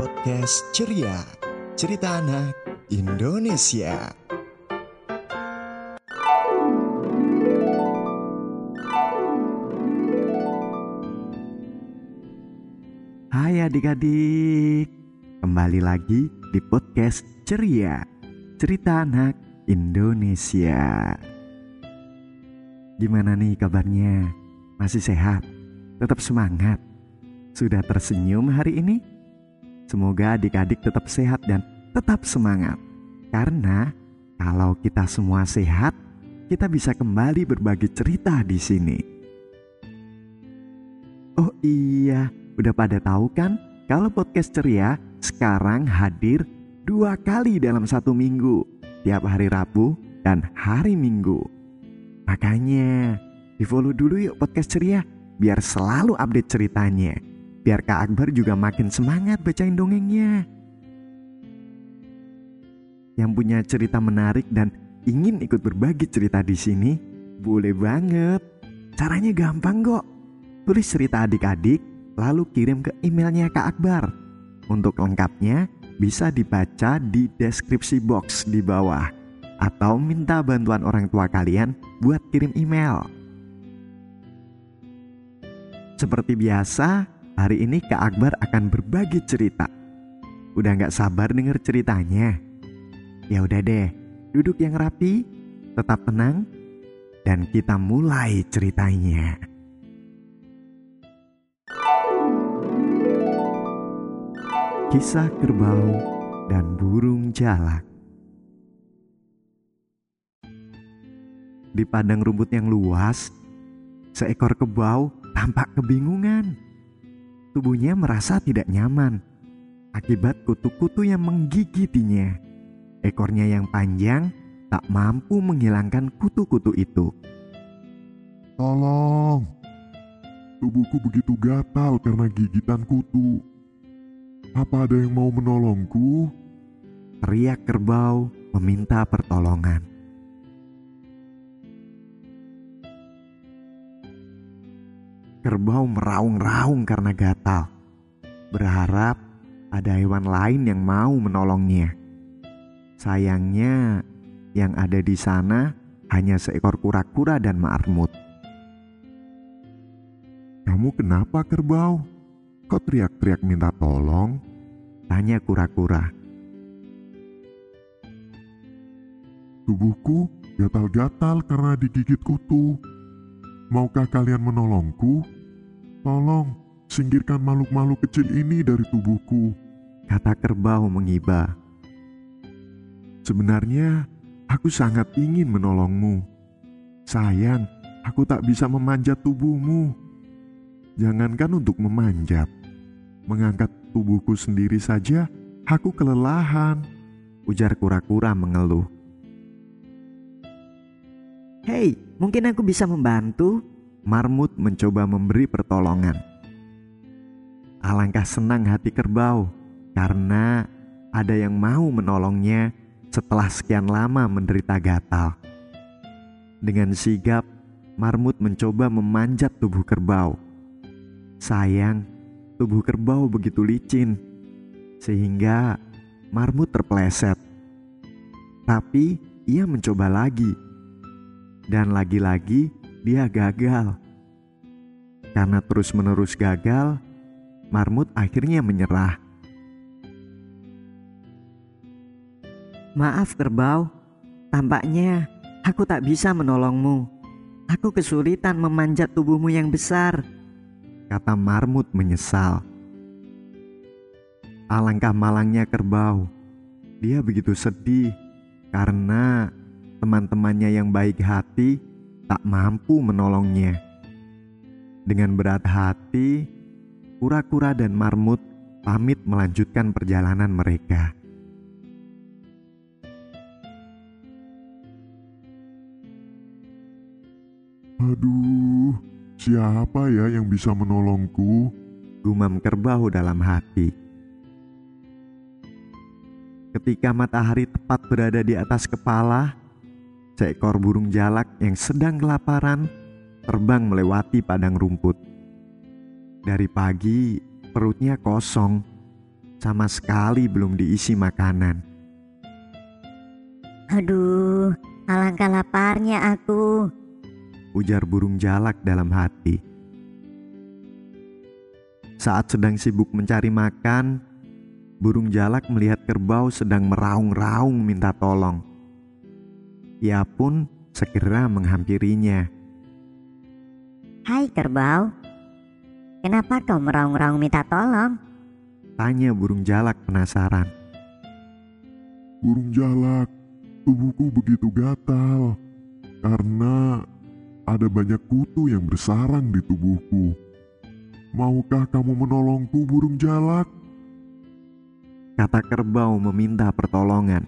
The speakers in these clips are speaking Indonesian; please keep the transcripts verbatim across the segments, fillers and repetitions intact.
podcast Ceria, cerita anak Indonesia. Hai adik-adik, kembali lagi di podcast Ceria, cerita anak Indonesia. Gimana nih kabarnya? Masih sehat? Tetap semangat? Sudah tersenyum hari ini? Semoga adik-adik tetap sehat dan tetap semangat. Karena kalau kita semua sehat, kita bisa kembali berbagi cerita di sini. Oh iya, udah pada tahu kan kalau podcast Ceria sekarang hadir dua kali dalam satu minggu, tiap hari Rabu dan hari Minggu. Makanya di follow dulu yuk podcast Ceria biar selalu update ceritanya. Biar Kak Akbar juga makin semangat bacain dongengnya. Yang punya cerita menarik dan ingin ikut berbagi cerita di sini, boleh banget. Caranya gampang kok. Tulis cerita adik-adik, lalu kirim ke emailnya Kak Akbar. Untuk lengkapnya bisa dibaca di deskripsi box di bawah. Atau minta bantuan orang tua kalian buat kirim email. Seperti biasa, hari ini Kak Akbar akan berbagi cerita. Udah gak sabar denger ceritanya? Ya udah deh, duduk yang rapi, tetap tenang, dan kita mulai ceritanya. Kisah Kerbau dan Burung Jalak. Di padang rumput yang luas, seekor kerbau tampak kebingungan. Tubuhnya merasa tidak nyaman akibat kutu-kutu yang menggigitinya. Ekornya yang panjang tak mampu menghilangkan kutu-kutu itu. Tolong, tubuhku begitu gatal karena gigitan kutu. Apa ada yang mau menolongku? Teriak kerbau meminta pertolongan. Kerbau meraung-raung karena gatal, berharap ada hewan lain yang mau menolongnya. Sayangnya, yang ada di sana hanya seekor kura-kura dan marmut. Kamu kenapa kerbau? Kok teriak-teriak minta tolong? Tanya kura-kura. Tubuhku gatal-gatal karena digigit kutu. Maukah kalian menolongku? Tolong, singkirkan makhluk-makhluk kecil ini dari tubuhku, kata kerbau mengibah. Sebenarnya, aku sangat ingin menolongmu. Sayang, aku tak bisa memanjat tubuhmu. Jangankan untuk memanjat, mengangkat tubuhku sendiri saja, aku kelelahan, ujar kura-kura mengeluh. Hei, mungkin aku bisa membantu. Marmut mencoba memberi pertolongan. Alangkah senang hati kerbau karena ada yang mau menolongnya setelah sekian lama menderita gatal. Dengan sigap, marmut mencoba memanjat tubuh kerbau. Sayang, tubuh kerbau begitu licin sehingga marmut terpeleset. Tapi ia mencoba lagi. Dan lagi-lagi dia gagal. Karena terus-menerus gagal, marmut akhirnya menyerah. Maaf kerbau, tampaknya aku tak bisa menolongmu. Aku kesulitan memanjat tubuhmu yang besar, kata marmut menyesal. Alangkah malangnya kerbau. Dia begitu sedih karena teman-temannya yang baik hati tak mampu menolongnya. Dengan berat hati, kura-kura dan marmut pamit melanjutkan perjalanan mereka. Aduh, siapa ya yang bisa menolongku? Gumam kerbau dalam hati. Ketika matahari tepat berada di atas kepala, seekor burung jalak yang sedang kelaparan terbang melewati padang rumput. Dari pagi, perutnya kosong. sama sekali belum diisi makanan. Aduh, alangkah laparnya aku, ujar burung jalak dalam hati. Saat sedang sibuk mencari makan, burung jalak melihat kerbau sedang meraung-raung minta tolong. Ia pun segera menghampirinya. Hai kerbau, kenapa kau meraung-raung minta tolong? Tanya burung jalak penasaran. Burung jalak, tubuhku begitu gatal karena ada banyak kutu yang bersarang di tubuhku. Maukah kamu menolongku, burung jalak? Kata kerbau meminta pertolongan.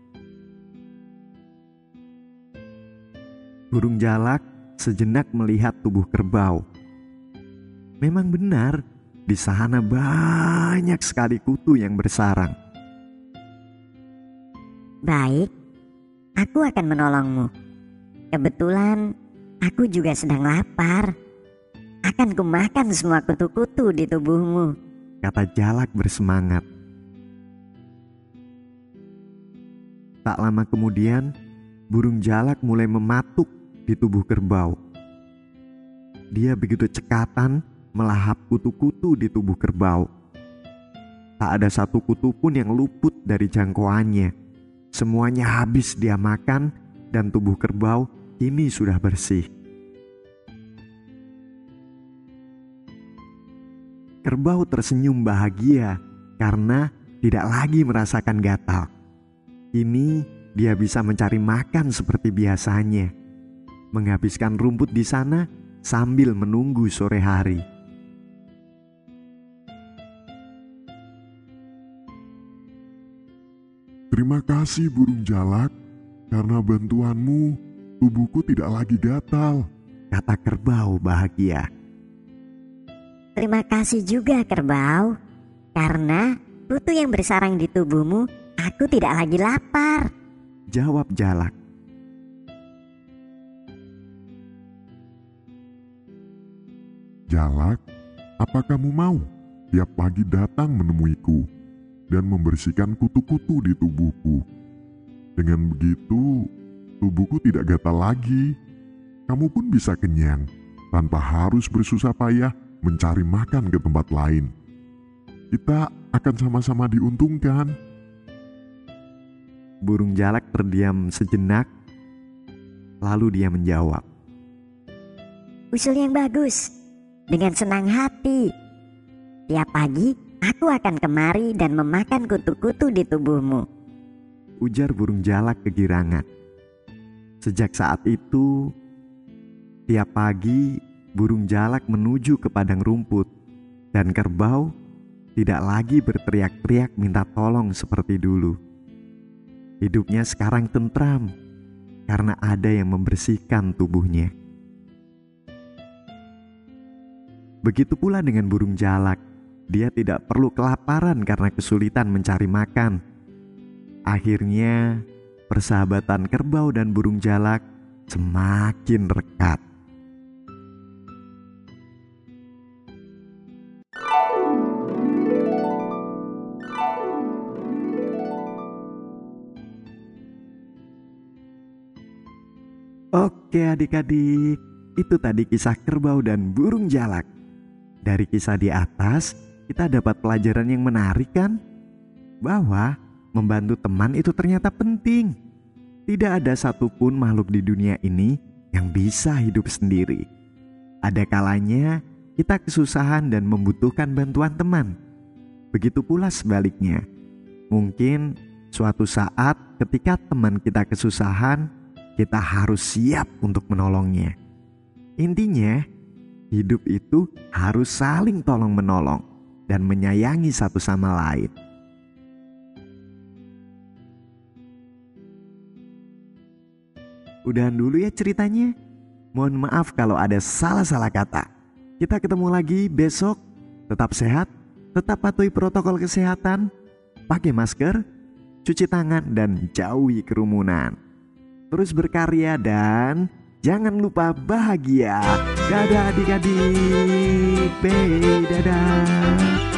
Burung jalak sejenak melihat tubuh kerbau. Memang benar, di sana banyak sekali kutu yang bersarang. Baik, aku akan menolongmu. Kebetulan aku juga sedang lapar. Akan kumakan semua kutu-kutu di tubuhmu, kata jalak bersemangat. Tak lama kemudian, burung jalak mulai mematuk di tubuh kerbau. Dia begitu cekatan melahap kutu-kutu di tubuh kerbau. Tak ada satu kutu pun yang luput dari jangkauannya. Semuanya habis dia makan dan tubuh kerbau kini sudah bersih. Kerbau tersenyum bahagia karena tidak lagi merasakan gatal. Kini dia bisa mencari makan seperti biasanya, menghabiskan rumput di sana sambil menunggu sore hari. Terima kasih burung jalak, karena bantuanmu tubuhku tidak lagi gatal, kata kerbau bahagia. Terima kasih juga kerbau, karena kutu yang bersarang di tubuhmu, aku tidak lagi lapar, jawab jalak. Jalak, apa kamu mau tiap pagi datang menemuiku dan membersihkan kutu-kutu di tubuhku? Dengan begitu, tubuhku tidak gatal lagi. Kamu pun bisa kenyang tanpa harus bersusah payah mencari makan ke tempat lain. Kita akan sama-sama diuntungkan. Burung jalak terdiam sejenak, lalu dia menjawab. Usul yang bagus, dengan senang hati. Tiap pagi aku akan kemari dan memakan kutu-kutu di tubuhmu, ujar burung jalak kegirangan. Sejak saat itu, tiap pagi burung jalak menuju ke padang rumput dan kerbau tidak lagi berteriak-teriak minta tolong seperti dulu. Hidupnya sekarang tentram karena ada yang membersihkan tubuhnya. Begitu pula dengan burung jalak, dia tidak perlu kelaparan karena kesulitan mencari makan. Akhirnya, persahabatan kerbau dan burung jalak semakin rekat. Oke adik-adik, itu tadi kisah kerbau dan burung jalak. Dari kisah di atas, kita dapat pelajaran yang menarik kan? Bahwa membantu teman itu ternyata penting. Tidak ada satupun makhluk di dunia ini yang bisa hidup sendiri. Ada kalanya kita kesusahan dan membutuhkan bantuan teman. Begitu pula sebaliknya. Mungkin suatu saat ketika teman kita kesusahan, kita harus siap untuk menolongnya. Intinya, hidup itu harus saling tolong-menolong dan menyayangi satu sama lain. Udahan dulu ya ceritanya. Mohon maaf kalau ada salah-salah kata. Kita ketemu lagi besok. Tetap sehat, tetap patuhi protokol kesehatan, pakai masker, cuci tangan, dan jauhi kerumunan. Terus berkarya dan jangan lupa bahagia. Dadah adik-adik. Bye, dadah.